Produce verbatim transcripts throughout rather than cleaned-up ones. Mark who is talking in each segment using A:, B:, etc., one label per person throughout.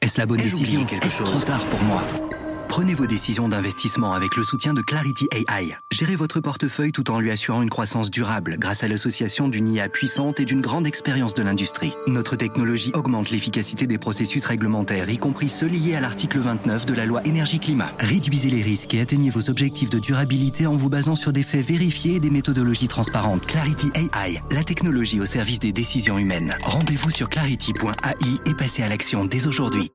A: Est-ce la bonne
B: Ai-je
A: décision?
B: oublié quelque
A: Est-ce
B: chose?
A: trop tard pour moi? Prenez vos décisions d'investissement avec le soutien de Clarity A I. Gérez votre portefeuille tout en lui assurant une croissance durable grâce à l'association d'une I A puissante et d'une grande expérience de l'industrie. Notre technologie augmente l'efficacité des processus réglementaires, y compris ceux liés à l'article vingt-neuf de la loi énergie-climat. Réduisez les risques et atteignez vos objectifs de durabilité en vous basant sur des faits vérifiés et des méthodologies transparentes. Clarity A I, la technologie au service des décisions humaines. Rendez-vous sur clarity point A I et passez à l'action dès aujourd'hui.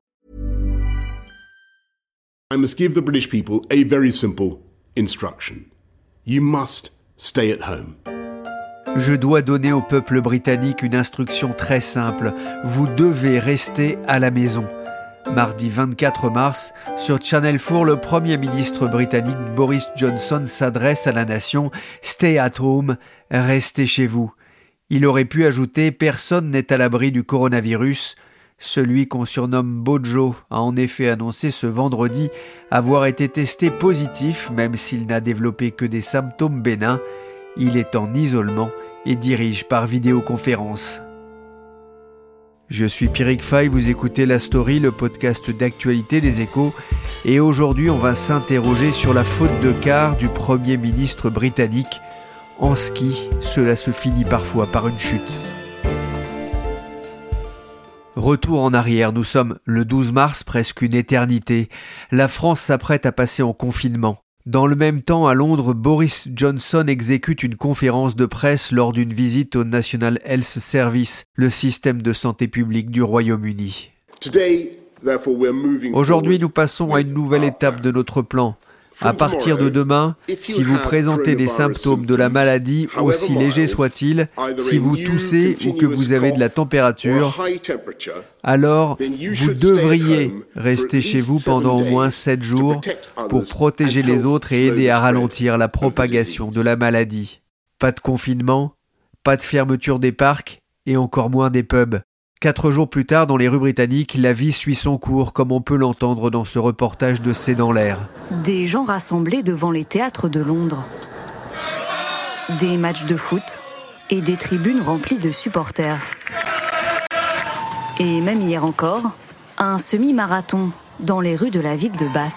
C: I must give the British people a very simple instruction. You must stay at home.
D: Je dois donner au peuple britannique une instruction très simple. Vous devez rester à la maison. Mardi vingt-quatre mars, sur Channel quatre, le Premier ministre britannique Boris Johnson s'adresse à la nation « Stay at home, restez chez vous ». Il aurait pu ajouter « Personne n'est à l'abri du coronavirus ». Celui qu'on surnomme Bojo a en effet annoncé ce vendredi avoir été testé positif, même s'il n'a développé que des symptômes bénins. Il est en isolement et dirige par vidéoconférence. Je suis Pierrick Fay, vous écoutez La Story, le podcast d'actualité des Échos, et aujourd'hui on va s'interroger sur la faute de quart du Premier ministre britannique. En ski, cela se finit parfois par une chute. Retour en arrière, nous sommes le douze mars, presque une éternité. La France s'apprête à passer en confinement. Dans le même temps, à Londres, Boris Johnson exécute une conférence de presse lors d'une visite au National Health Service, le système de santé publique du Royaume-Uni. Aujourd'hui, nous passons à une nouvelle étape de notre plan. À partir de demain, si vous présentez des symptômes de la maladie, aussi légers soient-ils, si vous toussez ou que vous avez de la température, alors vous devriez rester chez vous pendant au moins sept jours pour protéger les autres et aider à ralentir la propagation de la maladie. Pas de confinement, pas de fermeture des parcs et encore moins des pubs. Quatre jours plus tard, dans les rues britanniques, la vie suit son cours, comme on peut l'entendre dans ce reportage de C'est dans l'air.
E: Des gens rassemblés devant les théâtres de Londres. Des matchs de foot et des tribunes remplies de supporters. Et même hier encore, un semi-marathon dans les rues de la ville de Bath.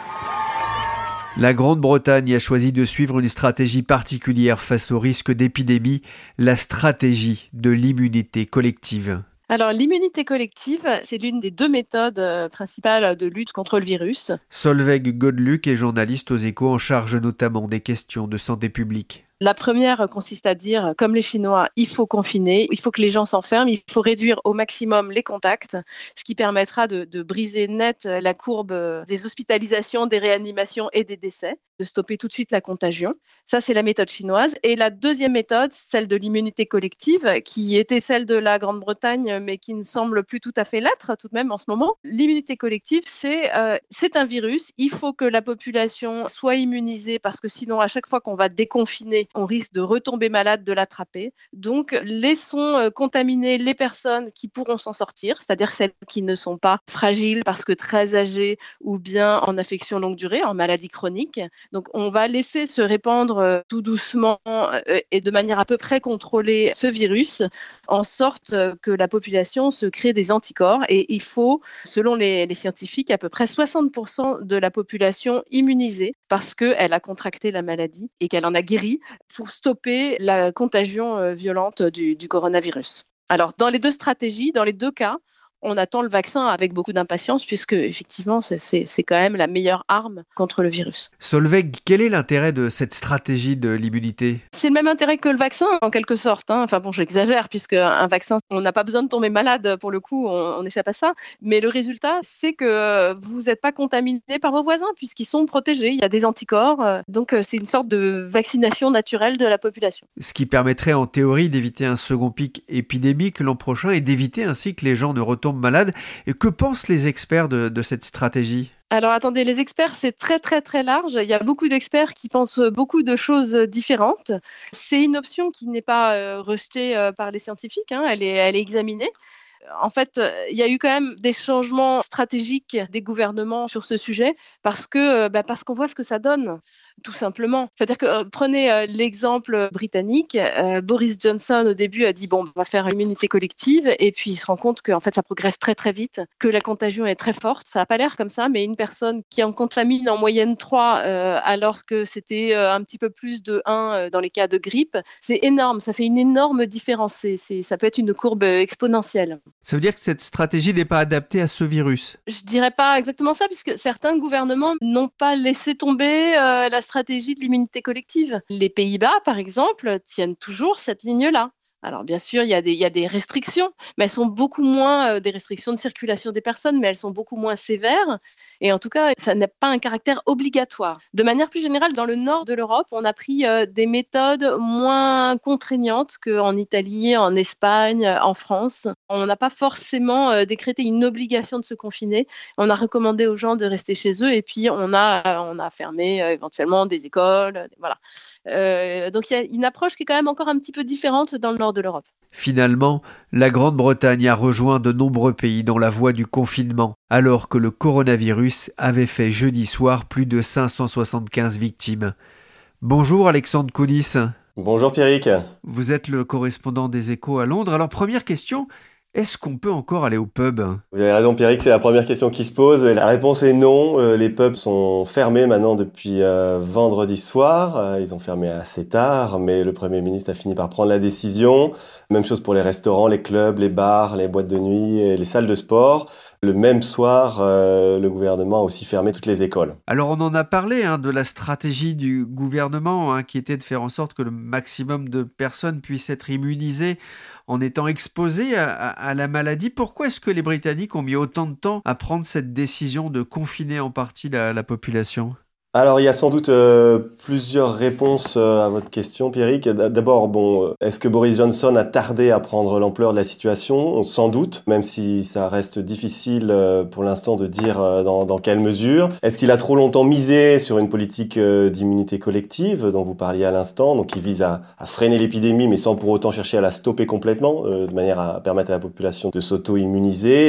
D: La Grande-Bretagne a choisi de suivre une stratégie particulière face au risque d'épidémie, la stratégie de l'immunité collective.
F: Alors, l'immunité collective, c'est l'une des deux méthodes euh, principales de lutte contre le virus.
D: Solveig Godluc est journaliste aux Échos en charge notamment des questions de santé publique.
F: La première consiste à dire, comme les Chinois, il faut confiner, il faut que les gens s'enferment, il faut réduire au maximum les contacts, ce qui permettra de, de briser net la courbe des hospitalisations, des réanimations et des décès, de stopper tout de suite la contagion. Ça, c'est la méthode chinoise. Et la deuxième méthode, celle de l'immunité collective, qui était celle de la Grande-Bretagne, mais qui ne semble plus tout à fait l'être tout de même en ce moment. L'immunité collective, c'est, euh, c'est un virus. Il faut que la population soit immunisée parce que sinon, à chaque fois qu'on va déconfiner, on risque de retomber malade, de l'attraper. Donc, laissons euh, contaminer les personnes qui pourront s'en sortir, c'est-à-dire celles qui ne sont pas fragiles parce que très âgées ou bien en affection longue durée, en maladie chronique. Donc, on va laisser se répandre euh, tout doucement euh, et de manière à peu près contrôlée ce virus, en sorte euh, que la population se crée des anticorps. Et il faut, selon les, les scientifiques, à peu près soixante pour cent de la population immunisée parce qu'elle a contracté la maladie et qu'elle en a guéri, pour stopper la contagion violente du, du coronavirus. Alors, dans les deux stratégies, dans les deux cas, on attend le vaccin avec beaucoup d'impatience puisque, effectivement, c'est, c'est, c'est quand même la meilleure arme contre le virus.
D: Solveig, quel est l'intérêt de cette stratégie de l'immunité ?
F: C'est le même intérêt que le vaccin, en quelque sorte. Hein. Enfin bon, j'exagère, puisque un vaccin, on n'a pas besoin de tomber malade, pour le coup, on, on échappe à ça. Mais le résultat, c'est que vous n'êtes pas contaminé par vos voisins, puisqu'ils sont protégés, il y a des anticorps. Donc, c'est une sorte de vaccination naturelle de la population.
D: Ce qui permettrait, en théorie, d'éviter un second pic épidémique l'an prochain et d'éviter ainsi que les gens ne retombent malades. Et que pensent les experts de, de cette stratégie ?
F: Alors attendez, les experts, c'est très très très large. Il y a beaucoup d'experts qui pensent beaucoup de choses différentes. C'est une option qui n'est pas euh, rejetée euh, par les scientifiques, hein. Elle est, elle est examinée. En fait, il y a eu quand même des changements stratégiques des gouvernements sur ce sujet parce que, bah, parce qu'on voit ce que ça donne. tout simplement. C'est-à-dire que euh, prenez euh, l'exemple britannique, euh, Boris Johnson au début a dit bon, on va faire une immunité collective, et puis il se rend compte que en fait ça progresse très très vite, que la contagion est très forte. Ça n'a pas l'air comme ça, mais une personne qui en contamine en moyenne trois, euh, alors que c'était euh, un petit peu plus de un euh, dans les cas de grippe, c'est énorme. Ça fait une énorme différence. C'est, c'est, ça peut être une courbe exponentielle.
D: Ça veut dire que cette stratégie n'est pas adaptée à ce virus?
F: Je dirais pas exactement ça, puisque certains gouvernements n'ont pas laissé tomber euh, la stratégie de l'immunité collective. Les Pays-Bas, par exemple, tiennent toujours cette ligne-là. Alors bien sûr, il y a des, il y a des restrictions, mais elles sont beaucoup moins euh, des restrictions de circulation des personnes, mais elles sont beaucoup moins sévères. Et en tout cas, ça n'a pas un caractère obligatoire. De manière plus générale, dans le nord de l'Europe, on a pris euh, des méthodes moins contraignantes qu'en Italie, en Espagne, en France. On n'a pas forcément euh, décrété une obligation de se confiner. On a recommandé aux gens de rester chez eux, et puis on a, on a fermé euh, éventuellement des écoles. Voilà. Euh, donc il y a une approche qui est quand même encore un petit peu différente dans le nord de l'Europe.
D: Finalement, la Grande-Bretagne a rejoint de nombreux pays dans la voie du confinement, alors que le coronavirus avait fait jeudi soir plus de cinq cent soixante-quinze victimes. Bonjour Alexandre Kounis.
B: Bonjour Pierrick.
D: Vous êtes le correspondant des Échos à Londres. Alors première question, est-ce qu'on peut encore aller au pub ?
B: Vous avez raison Pierrick, c'est la première question qui se pose. La réponse est non. Euh, les pubs sont fermés maintenant depuis euh, vendredi soir. Euh, ils ont fermé assez tard, mais le Premier ministre a fini par prendre la décision. Même chose pour les restaurants, les clubs, les bars, les boîtes de nuit et les salles de sport. Le même soir, euh, le gouvernement a aussi fermé toutes les écoles.
D: Alors on en a parlé hein, de la stratégie du gouvernement hein, qui était de faire en sorte que le maximum de personnes puissent être immunisées en étant exposées à, à, à la maladie. Pourquoi est-ce que les Britanniques ont mis autant de temps à prendre cette décision de confiner en partie la, la population ?
B: Alors, il y a sans doute euh, plusieurs réponses euh, à votre question, Pierrick. D'abord, bon, est-ce que Boris Johnson a tardé à prendre l'ampleur de la situation ? Sans doute, même si ça reste difficile euh, pour l'instant de dire euh, dans, dans quelle mesure. Est-ce qu'il a trop longtemps misé sur une politique euh, d'immunité collective dont vous parliez à l'instant, donc qui vise à, à freiner l'épidémie, mais sans pour autant chercher à la stopper complètement, euh, de manière à permettre à la population de s'auto-immuniser ?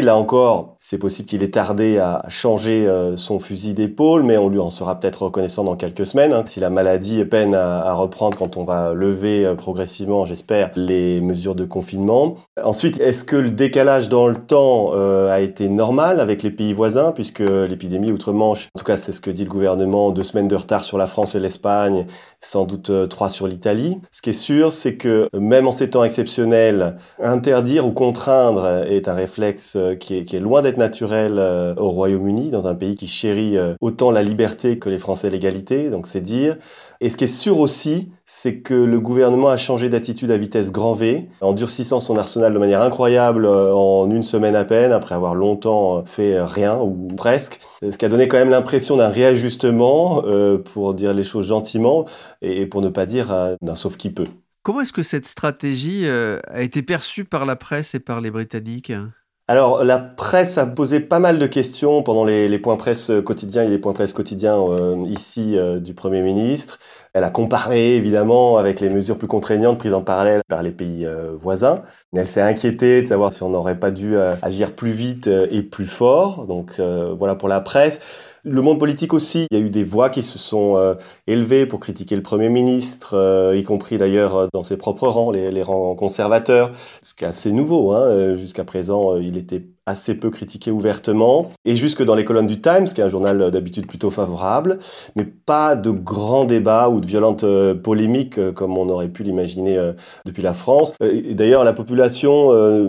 B: Là encore, c'est possible qu'il ait tardé à changer euh, son fusil d'épaule, mais on lui en sera peut-être reconnaissant dans quelques semaines. Hein. Si la maladie peine à, à reprendre quand on va lever euh, progressivement, j'espère, les mesures de confinement. Ensuite, est-ce que le décalage dans le temps euh, a été normal avec les pays voisins, puisque l'épidémie outre-Manche, en tout cas c'est ce que dit le gouvernement, deux semaines de retard sur la France et l'Espagne, sans doute euh, trois sur l'Italie. Ce qui est sûr, c'est que même en ces temps exceptionnels, interdire ou contraindre est un réflexe euh, qui, est, qui est loin d'être naturel euh, au Royaume-Uni, dans un pays qui chérit euh, autant la liberté que les Français l'égalité, donc c'est dire. Et ce qui est sûr aussi, c'est que le gouvernement a changé d'attitude à vitesse grand V, en durcissant son arsenal de manière incroyable en une semaine à peine, après avoir longtemps fait rien, ou presque. Ce qui a donné quand même l'impression d'un réajustement, euh, pour dire les choses gentiment, et pour ne pas dire euh, d'un sauf-qui-peut.
D: Comment est-ce que cette stratégie euh, a été perçue par la presse et par les Britanniques ?
B: Alors, la presse a posé pas mal de questions pendant les, les points presse quotidiens et les points presse quotidiens euh, ici euh, du Premier ministre. Elle a comparé évidemment avec les mesures plus contraignantes prises en parallèle par les pays euh, voisins. Elle s'est inquiétée de savoir si on n'aurait pas dû euh, agir plus vite euh, et plus fort. Donc euh, voilà pour la presse. Le monde politique aussi, il y a eu des voix qui se sont euh, élevées pour critiquer le Premier ministre, euh, y compris d'ailleurs dans ses propres rangs, les, les rangs conservateurs, ce qui est assez nouveau. Hein. Jusqu'à présent, euh, il était assez peu critiqué ouvertement, et jusque dans les colonnes du Times, qui est un journal d'habitude plutôt favorable, mais pas de grands débats ou de violentes euh, polémiques euh, comme on aurait pu l'imaginer euh, depuis la France. Euh, et d'ailleurs, la population, euh,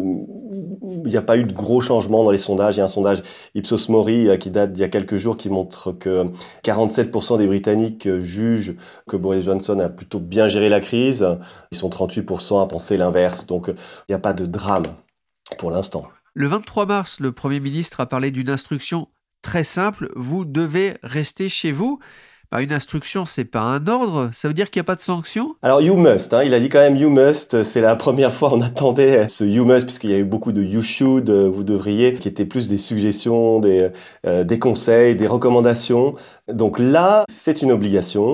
B: il n'y a pas eu de gros changements dans les sondages. Il y a un sondage Ipsos Mori euh, qui date d'il y a quelques jours qui montre que quarante-sept pour cent des Britanniques euh, jugent que Boris Johnson a plutôt bien géré la crise. Ils sont trente-huit pour cent à penser l'inverse, donc euh, il n'y a pas de drame pour l'instant.
D: Le vingt-trois mars, le Premier ministre a parlé d'une instruction très simple. Vous devez rester chez vous. Bah, une instruction, c'est pas un ordre. Ça veut dire qu'il n'y a pas de sanction ?
B: Alors, you must. Hein, il a dit quand même you must. C'est la première fois on attendait ce you must, puisqu'il y a eu beaucoup de you should, vous devriez, qui étaient plus des suggestions, des, euh, des conseils, des recommandations. Donc là, c'est une obligation.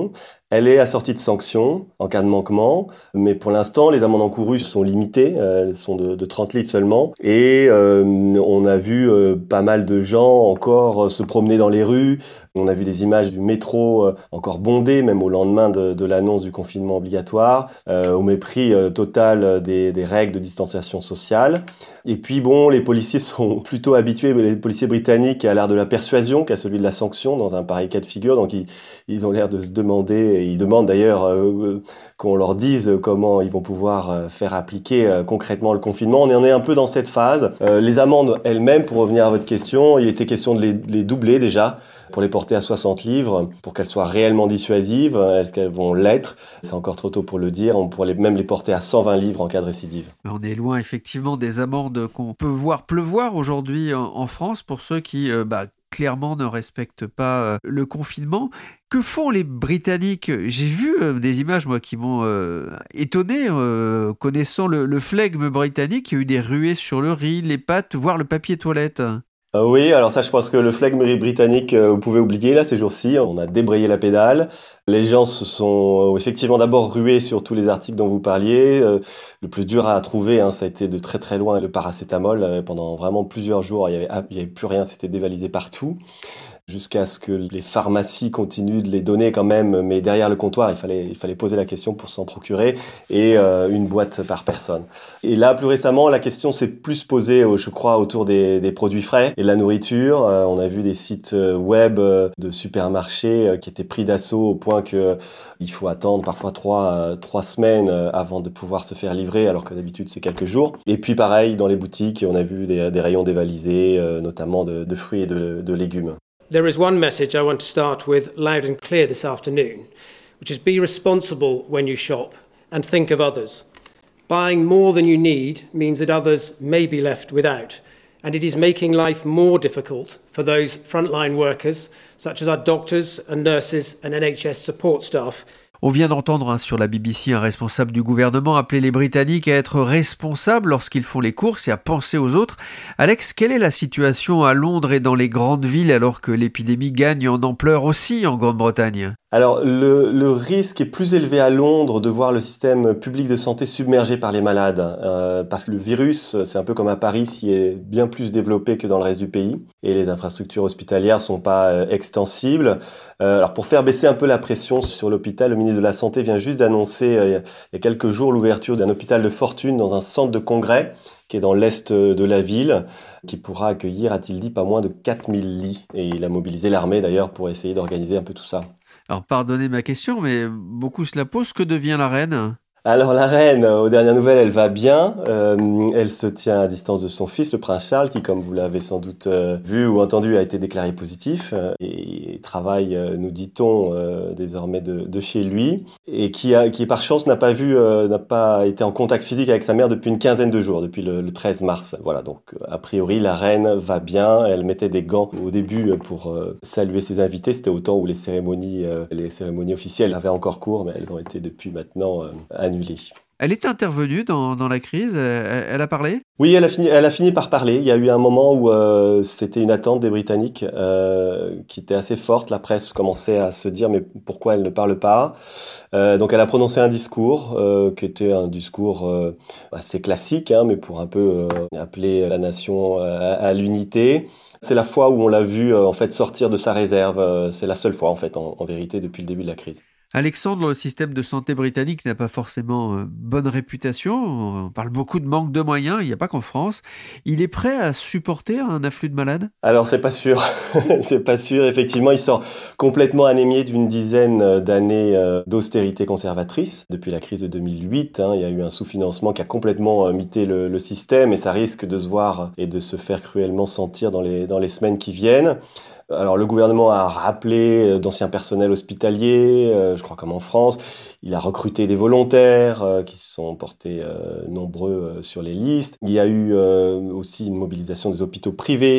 B: Elle est assortie de sanctions en cas de manquement, mais pour l'instant, les amendes encourues sont limitées, elles sont de, de trente livres seulement. Et euh, on a vu euh, pas mal de gens encore se promener dans les rues. On a vu des images du métro euh, encore bondé, même au lendemain de, de l'annonce du confinement obligatoire, euh, au mépris euh, total des, des règles de distanciation sociale. Et puis bon, les policiers sont plutôt habitués, les policiers britanniques, à l'art de la persuasion qu'à celui de la sanction dans un pareil cas de figure. Donc ils, ils ont l'air de se demander, et ils demandent d'ailleurs euh, qu'on leur dise comment ils vont pouvoir euh, faire appliquer euh, concrètement le confinement. On en est un peu dans cette phase. Euh, les amendes elles-mêmes, pour revenir à votre question, il était question de les, les doubler déjà, pour les porter à soixante livres, pour qu'elles soient réellement dissuasives. Est-ce qu'elles vont l'être? C'est encore trop tôt pour le dire. On pourrait même les porter à cent vingt livres en cas de récidive.
D: On est loin effectivement des amendes qu'on peut voir pleuvoir aujourd'hui en France pour ceux qui euh, bah, clairement ne respectent pas euh, le confinement. Que font les Britanniques? J'ai vu euh, des images moi qui m'ont euh, étonné, euh, connaissant le, le flegme britannique. Il y a eu des ruées sur le riz, les pâtes, voire le papier toilette.
B: Euh, oui, alors ça, je pense que le flegme britannique, euh, vous pouvez oublier là ces jours-ci. On a débrayé la pédale. Les gens se sont euh, effectivement d'abord rués sur tous les articles dont vous parliez. Euh, le plus dur à trouver, hein, ça a été de très très loin le paracétamol. Euh, pendant vraiment plusieurs jours, il y avait, il y avait plus rien, c'était dévalisé partout. Jusqu'à ce que les pharmacies continuent de les donner quand même, mais derrière le comptoir, il fallait, il fallait poser la question pour s'en procurer, et euh, une boîte par personne. Et là, plus récemment, la question s'est plus posée, je crois, autour des, des produits frais et de la nourriture. Euh, on a vu des sites web de supermarchés euh, qui étaient pris d'assaut au point que il faut attendre parfois trois, euh, trois semaines avant de pouvoir se faire livrer, alors que d'habitude c'est quelques jours. Et puis pareil, dans les boutiques, on a vu des, des rayons dévalisés, euh, notamment de, de fruits et de, de légumes.
G: There is one message I want to start with loud and clear this afternoon, which is be responsible when you shop and think of others. Buying more than you need means that others may be left without, and it is making life more difficult for those frontline workers, such as our doctors and nurses and N H S support staff.
D: On vient d'entendre hein, sur la B B C un responsable du gouvernement appeler les Britanniques à être responsables lorsqu'ils font les courses et à penser aux autres. Alex, quelle est la situation à Londres et dans les grandes villes alors que l'épidémie gagne en ampleur aussi en Grande-Bretagne ?
B: Alors, le, le risque est plus élevé à Londres de voir le système public de santé submergé par les malades, euh, parce que le virus, c'est un peu comme à Paris, s'il est bien plus développé que dans le reste du pays, et les infrastructures hospitalières sont pas euh, extensibles. Euh, alors, pour faire baisser un peu la pression sur l'hôpital, le ministre de la Santé vient juste d'annoncer euh, il y a quelques jours l'ouverture d'un hôpital de fortune dans un centre de congrès qui est dans l'est de la ville, qui pourra accueillir, a-t-il dit, pas moins de quatre mille lits. Et il a mobilisé l'armée d'ailleurs pour essayer d'organiser un peu tout ça.
D: Alors, pardonnez ma question, mais beaucoup se la posent. Que devient la reine ?
B: Alors la reine, aux dernières nouvelles, elle va bien. Euh, elle se tient à distance de son fils, le prince Charles, qui, comme vous l'avez sans doute euh, vu ou entendu, a été déclaré positif euh, et travaille, euh, nous dit-on, euh, désormais de, de chez lui, et qui, a, qui par chance n'a pas vu, euh, n'a pas été en contact physique avec sa mère depuis une quinzaine de jours, depuis le, le treize mars. Voilà, donc a priori la reine va bien. Elle mettait des gants au début pour euh, saluer ses invités. C'était au temps où les cérémonies, euh, les cérémonies officielles avaient encore cours, mais elles ont été depuis maintenant euh, annulées.
D: Elle est intervenue dans, dans la crise, elle, elle a parlé ?
B: Oui, elle a, fini, elle a fini par parler. Il y a eu un moment où euh, c'était une attente des Britanniques euh, qui était assez forte. La presse commençait à se dire mais pourquoi elle ne parle pas ? euh, Donc elle a prononcé un discours euh, qui était un discours euh, assez classique, hein, mais pour un peu euh, appeler la nation à, à l'unité. C'est la fois où on l'a vu euh, en fait sortir de sa réserve. C'est la seule fois en fait, en, en vérité, depuis le début de la crise.
D: Alexandre, le système de santé britannique n'a pas forcément euh, bonne réputation. On parle beaucoup de manque de moyens, il n'y a pas qu'en France. Il est prêt à supporter un afflux de malades ?
B: Alors, c'est pas sûr. c'est pas sûr. Effectivement, il sort complètement anémié d'une dizaine d'années euh, d'austérité conservatrice. Depuis la crise de deux mille huit, hein, il y a eu un sous-financement qui a complètement euh, mité le, le système et ça risque de se voir et de se faire cruellement sentir dans les, dans les semaines qui viennent. Alors le gouvernement a rappelé d'anciens personnels hospitaliers, euh, je crois comme en France. Il a recruté des volontaires euh, qui se sont portés euh, nombreux euh, sur les listes. Il y a eu euh, aussi une mobilisation des hôpitaux privés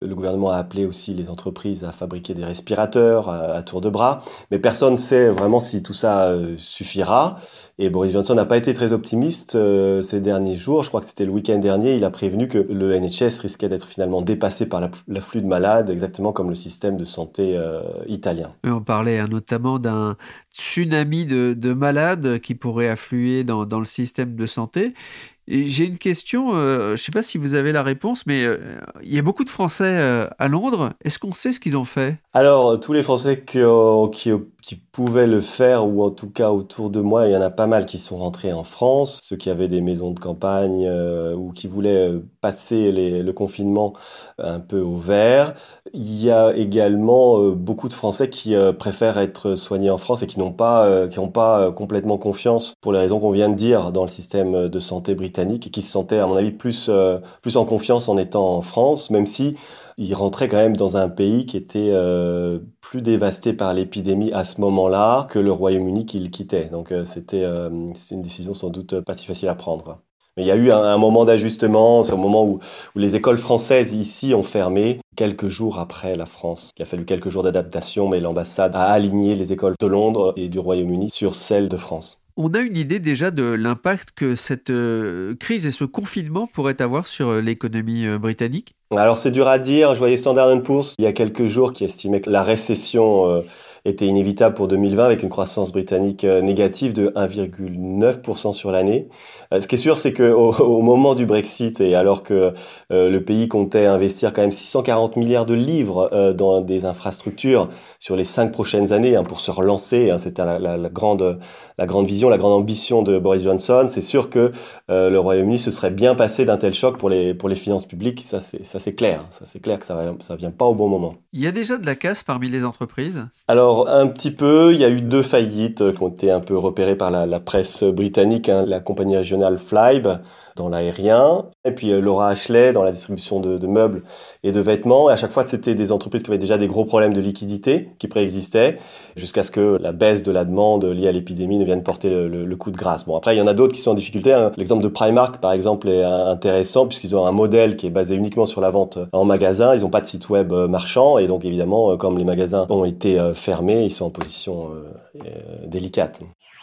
B: Le gouvernement a appelé aussi les entreprises à fabriquer des respirateurs à, à tour de bras, mais personne ne sait vraiment si tout ça euh, suffira. Et Boris Johnson n'a pas été très optimiste euh, ces derniers jours. Je crois que c'était le week-end dernier. Il a prévenu que le N H S risquait d'être finalement dépassé par la, l'afflux de malades, exactement comme le système de santé euh, italien.
D: Et on parlait hein, notamment d'un tsunami de, de malades qui pourrait affluer dans, dans le système de santé. Et j'ai une question, euh, je ne sais pas si vous avez la réponse, mais euh, il y a beaucoup de Français euh, à Londres. Est-ce qu'on sait ce qu'ils ont fait ?
B: Alors, tous les Français qui, euh, qui, qui pouvaient le faire, ou en tout cas autour de moi, il y en a pas mal qui sont rentrés en France. Ceux qui avaient des maisons de campagne euh, ou qui voulaient passer les, le confinement un peu au vert. Il y a également euh, beaucoup de Français qui euh, préfèrent être soignés en France et qui n'ont pas, euh, qui n'ont pas euh, complètement confiance, pour les raisons qu'on vient de dire, dans le système de santé britannique, et qui se sentaient, à mon avis, plus, euh, plus en confiance en étant en France, même si ils rentraient quand même dans un pays qui était euh, plus dévasté par l'épidémie à ce moment-là que le Royaume-Uni qu'ils quittaient. Donc euh, c'était euh, c'est une décision sans doute pas si facile à prendre. Mais il y a eu un, un moment d'ajustement, c'est au moment où, où les écoles françaises ici ont fermé, quelques jours après la France. Il a fallu quelques jours d'adaptation, mais l'ambassade a aligné les écoles de Londres et du Royaume-Uni sur celles de France.
D: On a une idée déjà de l'impact que cette euh, crise et ce confinement pourraient avoir sur euh, l'économie euh, britannique ?
B: Alors c'est dur à dire, je voyais Standard and Poor's il y a quelques jours qui estimait que la récession euh, était inévitable pour deux mille vingt avec une croissance britannique euh, négative de un virgule neuf pour cent sur l'année. Euh, ce qui est sûr, c'est qu'au au moment du Brexit et alors que euh, le pays comptait investir quand même six cent quarante milliards de livres euh, dans des infrastructures sur les cinq prochaines années hein, pour se relancer, hein, c'était la, la, la, grande, la grande vision, la grande ambition de Boris Johnson, c'est sûr que euh, le Royaume-Uni se serait bien passé d'un tel choc pour les, pour les finances publiques, ça c'est, ça c'est clair, ça c'est clair que ça ça vient pas au bon moment.
D: Il y a déjà de la casse parmi les entreprises ?
B: Alors un petit peu, il y a eu deux faillites qui ont été un peu repérées par la, la presse britannique, hein, la compagnie régionale Flybe dans l'aérien, et puis euh, Laura Ashley dans la distribution de, de meubles et de vêtements. Et à chaque fois, c'était des entreprises qui avaient déjà des gros problèmes de liquidité qui préexistaient, jusqu'à ce que la baisse de la demande liée à l'épidémie ne vienne porter le, le, le coup de grâce. Bon, après, il y en a d'autres qui sont en difficulté. Hein. L'exemple de Primark, par exemple, est intéressant puisqu'ils ont un modèle qui est basé uniquement sur la vente en magasin. Ils n'ont pas de site web marchand et donc évidemment, comme les magasins ont été fermés, ils sont en position euh, euh, délicate.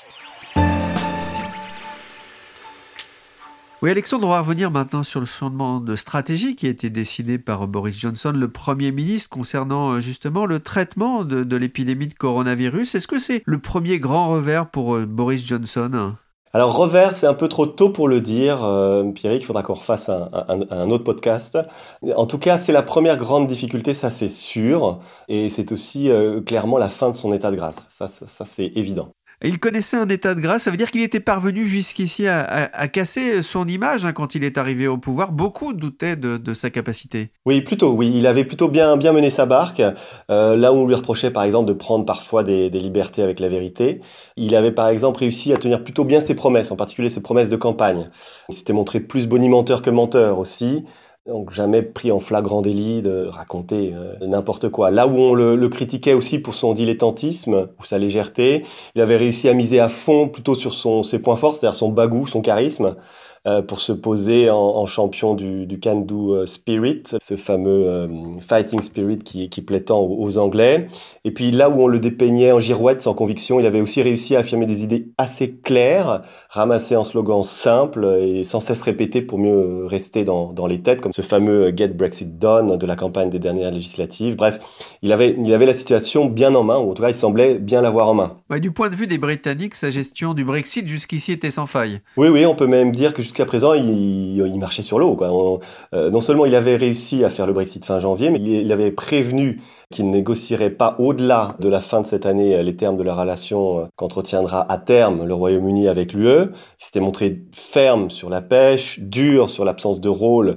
D: Oui, Alexandre, on va revenir maintenant sur le changement de stratégie qui a été décidé par Boris Johnson, le Premier ministre, concernant justement le traitement de, de l'épidémie de coronavirus. Est-ce que c'est le premier grand revers pour Boris Johnson ?
B: Alors revers, c'est un peu trop tôt pour le dire, euh, Pierrick, il faudra qu'on refasse un, un, un autre podcast. En tout cas, c'est la première grande difficulté, ça c'est sûr, et c'est aussi euh, clairement la fin de son état de grâce, ça, ça, ça c'est évident.
D: Il connaissait un état de grâce, ça veut dire qu'il était parvenu jusqu'ici à, à, à casser son image hein, quand il est arrivé au pouvoir. Beaucoup doutaient de, de sa capacité.
B: Oui, plutôt, oui. Il avait plutôt bien, bien mené sa barque. Euh, là où on lui reprochait, par exemple, de prendre parfois des, des libertés avec la vérité. Il avait, par exemple, réussi à tenir plutôt bien ses promesses, en particulier ses promesses de campagne. Il s'était montré plus bonimenteur que menteur aussi. Donc jamais pris en flagrant délit de raconter euh, n'importe quoi. Là où on le, le critiquait aussi pour son dilettantisme ou sa légèreté, il avait réussi à miser à fond plutôt sur son, ses points forts, c'est-à-dire son bagou, son charisme, euh, pour se poser en, en champion du, du can-do spirit, ce fameux euh, fighting spirit qui, qui plaît tant aux, aux Anglais. Et puis là où on le dépeignait en girouette sans conviction, il avait aussi réussi à affirmer des idées assez claires, ramassées en slogans simples et sans cesse répétés pour mieux rester dans, dans les têtes, comme ce fameux Get Brexit Done de la campagne des dernières législatives. Bref, il avait, il avait la situation bien en main, ou en tout cas il semblait bien l'avoir en main.
D: Ouais, du point de vue des Britanniques, sa gestion du Brexit jusqu'ici était sans faille.
B: Oui, oui, on peut même dire que jusqu'à présent, il, il marchait sur l'eau, quoi. On, euh, non seulement il avait réussi à faire le Brexit fin janvier, mais il, il avait prévenu qu'il ne négocierait pas au-delà de la fin de cette année les termes de la relation qu'entretiendra à terme le Royaume-Uni avec l'U E. Il s'était montré ferme sur la pêche, dur sur l'absence de rôle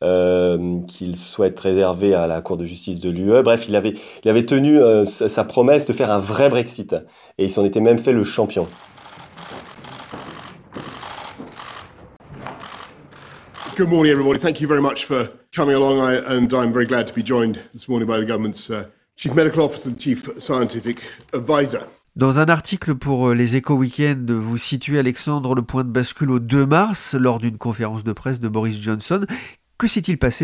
B: euh, qu'il souhaite réserver à la Cour de justice de l'U E. Bref, il avait, il avait tenu euh, sa promesse de faire un vrai Brexit. Et il s'en était même fait le champion.
C: Good morning, everybody. Thank you very much for coming along, I, and I'm very glad to be joined this morning by the government's uh, Chief Medical Officer and Chief Scientific Advisor.
D: Dans un article pour les Échos Week-end, vous situez, Alexandre, le point de bascule au deux mars, lors d'une conférence de presse de Boris Johnson. Que s'est-il passé ce jour-là ?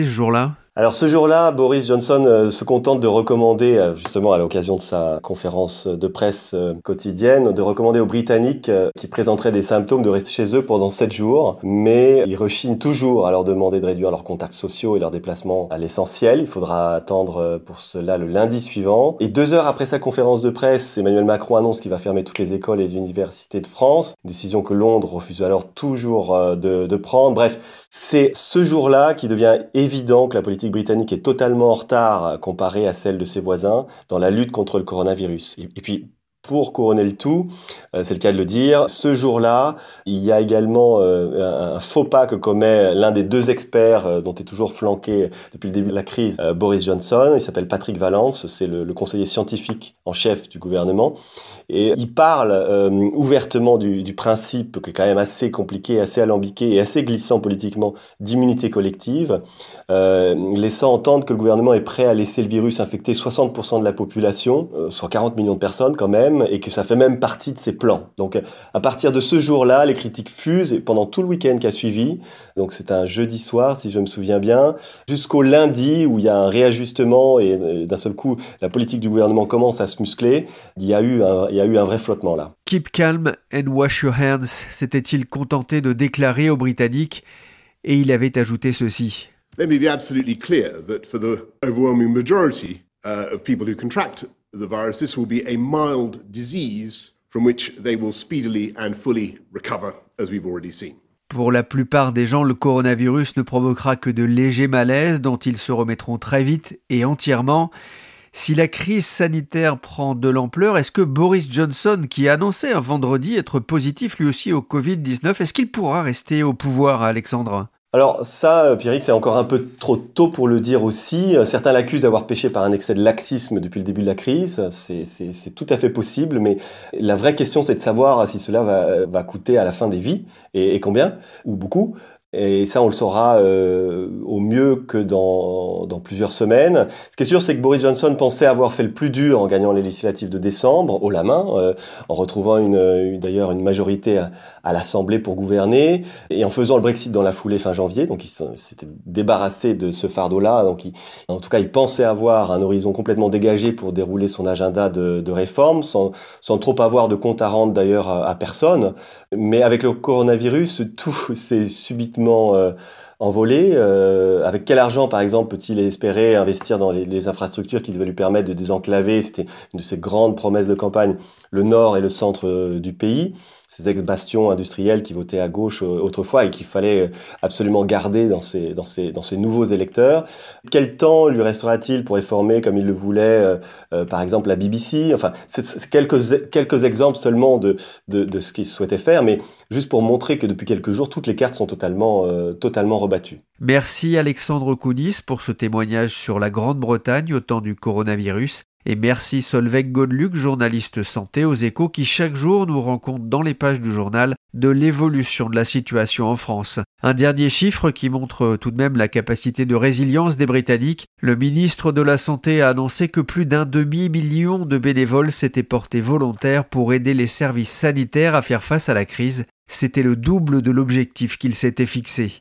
B: Alors ce jour-là, Boris Johnson euh, se contente de recommander, euh, justement à l'occasion de sa conférence de presse euh, quotidienne, de recommander aux Britanniques euh, qui présenteraient des symptômes de rester chez eux pendant sept jours. Mais il rechigne toujours à leur demander de réduire leurs contacts sociaux et leurs déplacements à l'essentiel. Il faudra attendre euh, pour cela le lundi suivant. Et deux heures après sa conférence de presse, Emmanuel Macron annonce qu'il va fermer toutes les écoles et les universités de France. Une décision que Londres refuse alors toujours euh, de, de prendre. Bref, c'est ce jour-là qui devient évident que la politique britannique est totalement en retard comparée à celle de ses voisins dans la lutte contre le coronavirus. Et, et puis, pour couronner le tout, euh, c'est le cas de le dire, ce jour-là, il y a également euh, un faux pas que commet l'un des deux experts euh, dont est toujours flanqué depuis le début de la crise, euh, Boris Johnson. Il s'appelle Patrick Vallance, c'est le, le conseiller scientifique en chef du gouvernement. Et il parle euh, ouvertement du, du principe qui est quand même assez compliqué, assez alambiqué et assez glissant politiquement d'immunité collective, euh, laissant entendre que le gouvernement est prêt à laisser le virus infecter soixante pour cent de la population, euh, soit quarante millions de personnes quand même, et que ça fait même partie de ses plans. Donc à partir de ce jour-là, les critiques fusent et pendant tout le week-end qui a suivi, donc c'est un jeudi soir si je me souviens bien, jusqu'au lundi où il y a un réajustement et, et d'un seul coup la politique du gouvernement commence à se muscler, il y a eu un, il y a eu un vrai flottement là.
D: Keep calm and wash your hands, s'était-il contenté de déclarer aux Britanniques, et il avait ajouté ceci.
C: Let me be absolutely clear that for the overwhelming majority uh, of people who contract the virus, this will be a mild disease from which they will speedily and fully recover, as we've already seen.
D: Pour la plupart des gens, le coronavirus ne provoquera que de légers malaises dont ils se remettront très vite et entièrement. Si la crise sanitaire prend de l'ampleur, est-ce que Boris Johnson, qui annonçait un vendredi être positif lui aussi au covid dix-neuf, est-ce qu'il pourra rester au pouvoir, Alexandre ?
B: Alors ça, Pierrick, c'est encore un peu trop tôt pour le dire aussi. Certains l'accusent d'avoir péché par un excès de laxisme depuis le début de la crise. C'est, c'est, c'est tout à fait possible, mais la vraie question, c'est de savoir si cela va, va coûter à la fin des vies, et, et combien, ou beaucoup. Et ça, on le saura euh, au mieux que dans, dans plusieurs semaines. Ce qui est sûr, c'est que Boris Johnson pensait avoir fait le plus dur en gagnant les législatives de décembre, haut la main, euh, en retrouvant une, une, d'ailleurs une majorité à, à l'Assemblée pour gouverner, et en faisant le Brexit dans la foulée fin janvier. Donc, il s'était débarrassé de ce fardeau-là. Donc, il, en tout cas, il pensait avoir un horizon complètement dégagé pour dérouler son agenda de, de réforme, sans, sans trop avoir de compte à rendre d'ailleurs à, à personne. Mais avec le coronavirus, tout s'est subitement Euh, envolé. Euh, avec quel argent, par exemple, peut-il espérer investir dans les, les infrastructures qui devaient lui permettre de désenclaver, c'était une de ses grandes promesses de campagne, le nord et le centre euh, du pays, ces ex-bastions industriels qui votaient à gauche euh, autrefois et qu'il fallait absolument garder dans ses, dans ses, dans ses nouveaux électeurs. Quel temps lui restera-t-il pour réformer, comme il le voulait, euh, euh, par exemple, la B B C ? Enfin, c'est, c'est quelques, quelques exemples seulement de, de, de ce qu'il souhaitait faire, mais juste pour montrer que depuis quelques jours, toutes les cartes sont totalement, euh, totalement rebattues.
D: Merci Alexandre Kounis pour ce témoignage sur la Grande-Bretagne au temps du coronavirus. Et merci Solveig Godeluck, journaliste santé aux Échos, qui chaque jour nous rend compte dans les pages du journal de l'évolution de la situation en France. Un dernier chiffre qui montre tout de même la capacité de résilience des Britanniques. Le ministre de la Santé a annoncé que plus d'un demi-million de bénévoles s'étaient portés volontaires pour aider les services sanitaires à faire face à la crise. C'était le double de l'objectif qu'il s'était fixé.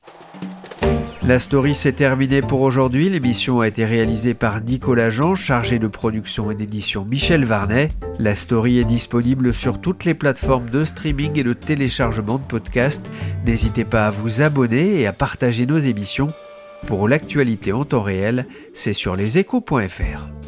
D: La story s'est terminée pour aujourd'hui. L'émission a été réalisée par Nicolas Jean, chargé de production et d'édition Michel Varnet. La story est disponible sur toutes les plateformes de streaming et de téléchargement de podcasts. N'hésitez pas à vous abonner et à partager nos émissions. Pour l'actualité en temps réel, c'est sur leséchos point f r.